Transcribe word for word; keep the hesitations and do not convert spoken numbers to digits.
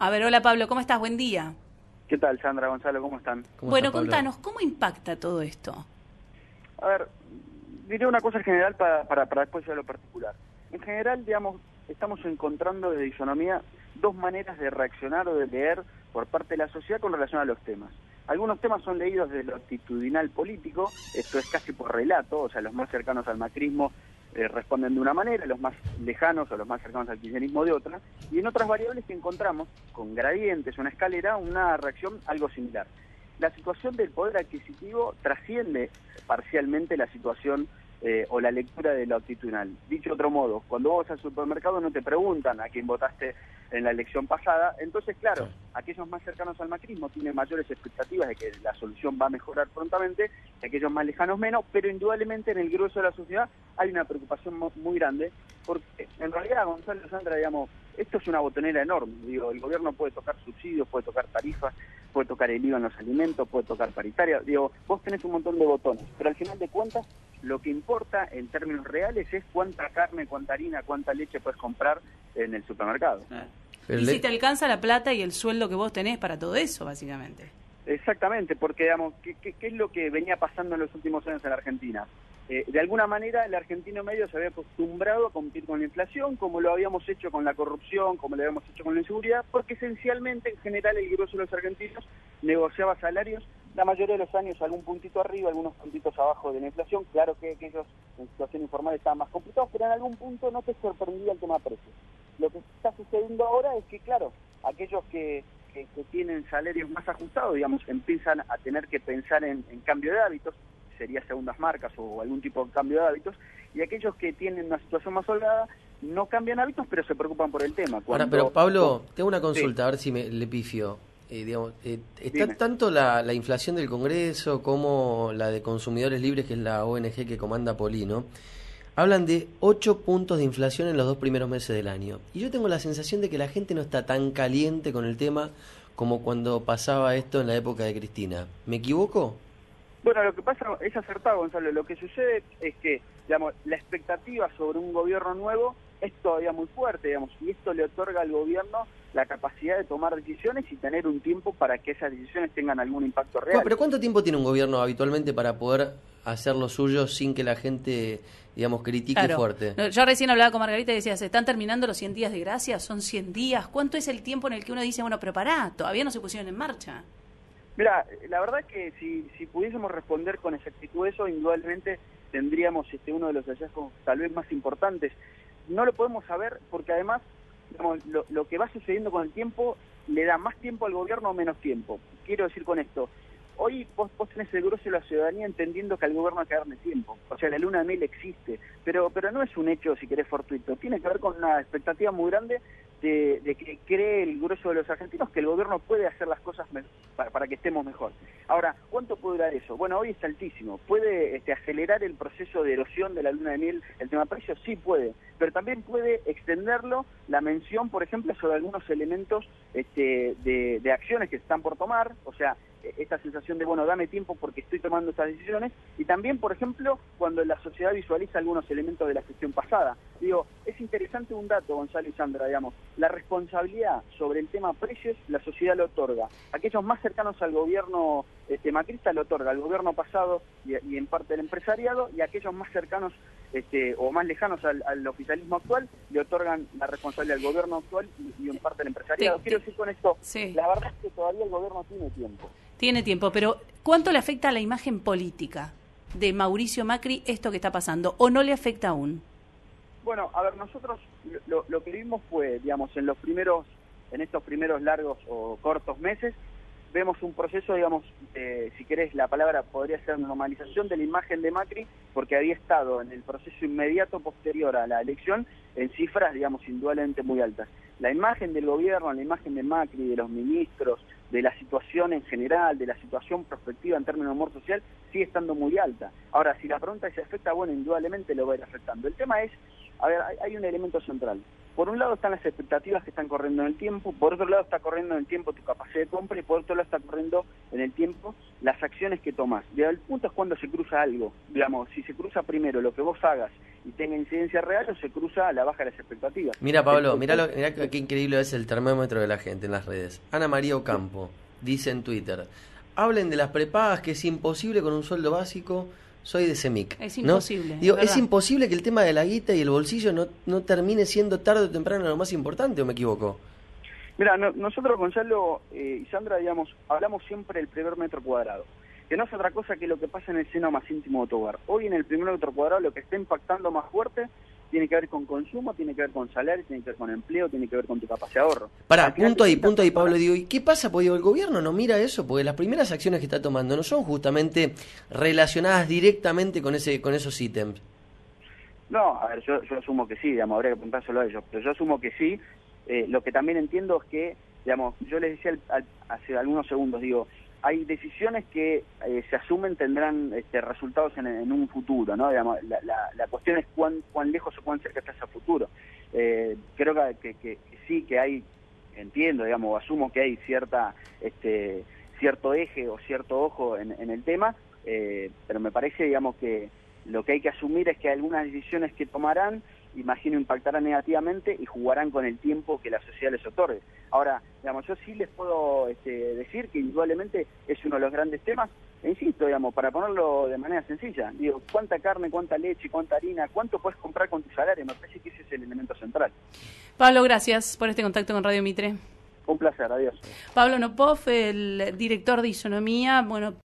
A ver, hola Pablo, ¿cómo estás? Buen día. ¿Qué tal, Sandra, Gonzalo? ¿Cómo están? ¿Cómo bueno, está, contanos, ¿cómo impacta todo esto? A ver, diré una cosa en general para, para, para después ir a lo particular. En general, digamos, estamos encontrando desde Isonomía dos maneras de reaccionar o de leer por parte de la sociedad con relación a los temas. Algunos temas son leídos desde lo actitudinal político, esto es casi por relato, o sea, los más cercanos al macrismo eh, responden de una manera, los más lejanos o los más cercanos al kirchnerismo de otra, y en otras variables que encontramos, con gradientes, una escalera, una reacción algo similar. La situación del poder adquisitivo trasciende parcialmente la situación eh, o la lectura de lo actitudinal. Dicho de otro modo, cuando vos vas al supermercado no te preguntan a quién votaste en la elección pasada, entonces claro, aquellos más cercanos al macrismo tienen mayores expectativas de que la solución va a mejorar prontamente, y aquellos más lejanos menos, pero indudablemente en el grueso de la sociedad hay una preocupación muy grande, porque en realidad, Gonzalo, Sandra, digamos, esto es una botonera enorme. Digo, el gobierno puede tocar subsidios, puede tocar tarifas, puede tocar el I V A en los alimentos, puede tocar paritaria. Digo, vos tenés un montón de botones, pero al final de cuentas, lo que importa en términos reales es cuánta carne, cuánta harina, cuánta leche puedes comprar en el supermercado. Ah. Y le... si te alcanza la plata y el sueldo que vos tenés para todo eso, básicamente. Exactamente, porque, digamos, ¿qué, qué, qué es lo que venía pasando en los últimos años en la Argentina? Eh, de alguna manera el argentino medio se había acostumbrado a competir con la inflación, como lo habíamos hecho con la corrupción, como lo habíamos hecho con la inseguridad, porque esencialmente, en general, el grueso de los argentinos negociaba salarios, la mayoría de los años algún puntito arriba, algunos puntitos abajo de la inflación. Claro que, que ellos en situación informal estaban más complicados, pero en algún punto no te sorprendía el tema precios. Lo que está sucediendo ahora es que, claro, aquellos que, que, que tienen salarios más ajustados, digamos, empiezan a tener que pensar en, en cambio de hábitos, sería segundas marcas o algún tipo de cambio de hábitos, y aquellos que tienen una situación más holgada no cambian hábitos, pero se preocupan por el tema. Cuando... Ahora, pero Pablo, tengo una consulta, sí. A ver si me le pifio. Eh, digamos, eh, está Dime. Tanto la, la inflación del Congreso como la de Consumidores Libres, que es la O N G que comanda Polino, hablan de ocho puntos de inflación en los dos primeros meses del año. Y yo tengo la sensación de que la gente no está tan caliente con el tema como cuando pasaba esto en la época de Cristina. ¿Me equivoco? Bueno, lo que pasa es acertado, Gonzalo. Lo que sucede es que, digamos, la expectativa sobre un gobierno nuevo es todavía muy fuerte, digamos, y esto le otorga al gobierno la capacidad de tomar decisiones y tener un tiempo para que esas decisiones tengan algún impacto real. Bueno, pero ¿cuánto tiempo tiene un gobierno habitualmente para poder hacer lo suyo sin que la gente, digamos, critique claro. fuerte? Yo recién hablaba con Margarita y decía, ¿se están terminando los cien días de gracia? ¿Son cien días? ¿Cuánto es el tiempo en el que uno dice, bueno, pero pará, todavía no se pusieron en marcha? Mira, la verdad es que si, si pudiésemos responder con exactitud eso, indudablemente tendríamos este, uno de los hallazgos tal vez más importantes. No lo podemos saber porque además, digamos, lo, lo que va sucediendo con el tiempo le da más tiempo al gobierno o menos tiempo. Quiero decir con esto, hoy vos, vos tenés el grueso de la ciudadanía entendiendo que al gobierno hay que darle tiempo. O sea, la luna de miel existe, pero pero no es un hecho, si querés, fortuito. Tiene que ver con una expectativa muy grande de, de que cree el grueso de los argentinos que el gobierno puede hacer las cosas para, para que estemos mejor. Ahora, ¿cuánto puede durar eso? Bueno, hoy es altísimo. ¿Puede este, acelerar el proceso de erosión de la luna de miel el tema precios? Sí puede, pero también puede extenderlo la mención, por ejemplo, sobre algunos elementos este, de, de acciones que se están por tomar, o sea, esta sensación de, bueno, dame tiempo porque estoy tomando estas decisiones, y también, por ejemplo, cuando la sociedad visualiza algunos elementos de la gestión pasada. Digo, es interesante un dato, Gonzalo y Sandra, digamos, la responsabilidad sobre el tema precios, la sociedad lo otorga. Aquellos más cercanos al gobierno este, macrista lo otorga al gobierno pasado y, y en parte del empresariado, y aquellos más cercanos este, o más lejanos al, al oficialismo actual le otorgan la responsabilidad al gobierno actual y, y en parte del empresariado. Quiero decir con esto, sí. La verdad es que todavía el gobierno tiene tiempo. Tiene tiempo, pero ¿cuánto le afecta a la imagen política de Mauricio Macri esto que está pasando? ¿O no le afecta aún? Bueno, a ver, nosotros lo, lo que vimos fue, digamos, en los primeros, en estos primeros largos o cortos meses, vemos un proceso, digamos, eh, si querés la palabra podría ser normalización de la imagen de Macri, porque había estado en el proceso inmediato posterior a la elección en cifras, digamos, indudablemente muy altas. La imagen del gobierno, la imagen de Macri, de los ministros, de la situación en general, de la situación prospectiva en términos de humor social, sigue estando muy alta. Ahora, si la pregunta se afecta, bueno, indudablemente lo va a ir afectando. El tema es, a ver, hay, hay un elemento central. por un lado están las expectativas que están corriendo en el tiempo, por otro lado está corriendo en el tiempo tu capacidad de compra y por otro lado está corriendo en el tiempo las acciones que tomas. El punto es cuando se cruza algo, digamos, si se cruza primero lo que vos hagas y tenga incidencia real o se cruza a la baja de las expectativas. Mira, Pablo, mira lo, mirá qué increíble es el termómetro de la gente en las redes. Ana María Ocampo dice en Twitter: hablen de las prepagas, que es imposible con un sueldo básico. Soy de CEMIC. Es imposible. ¿No? Digo, es imposible que el tema de la guita y el bolsillo no, no termine siendo tarde o temprano lo más importante, ¿o me equivoco? Mira, no, nosotros, Gonzalo eh, y Sandra, digamos, hablamos siempre del primer metro cuadrado, que no es otra cosa que lo que pasa en el seno más íntimo de tu hogar. Hoy en el primer metro cuadrado lo que está impactando más fuerte tiene que ver con consumo, tiene que ver con salario, tiene que ver con empleo, tiene que ver con tu capacidad de ahorro. Pará, punto ahí, punto ahí, Pablo. Digo, ¿y qué pasa? Porque digo, el gobierno no mira eso, porque las primeras acciones que está tomando no son justamente relacionadas directamente con ese con esos ítems. No, a ver, yo, yo asumo que sí, digamos, habría que preguntárselo a ellos, pero yo asumo que sí. Eh, lo que también entiendo es que, digamos, yo les decía al, al, hace algunos segundos, digo, hay decisiones que eh, se asumen tendrán este, resultados en, en un futuro, ¿no? Digamos, la, la, la cuestión es cuán, cuán lejos o cuán cerca está ese futuro. Eh, creo que, que, que, que sí, que hay, entiendo, digamos, asumo que hay cierta, este, cierto eje o cierto ojo en, en el tema, eh, pero me parece, digamos, que lo que hay que asumir es que algunas decisiones que tomarán, imagino, impactarán negativamente y jugarán con el tiempo que la sociedad les otorgue. Ahora, digamos, yo sí les puedo este, decir que indudablemente es uno de los grandes temas, e insisto, digamos, para ponerlo de manera sencilla, digo, cuánta carne, cuánta leche, cuánta harina, cuánto puedes comprar con tu salario, me parece que ese es el elemento central. Pablo, gracias por este contacto con Radio Mitre. Un placer, adiós. Pablo Nopov, el director de Isonomía, bueno,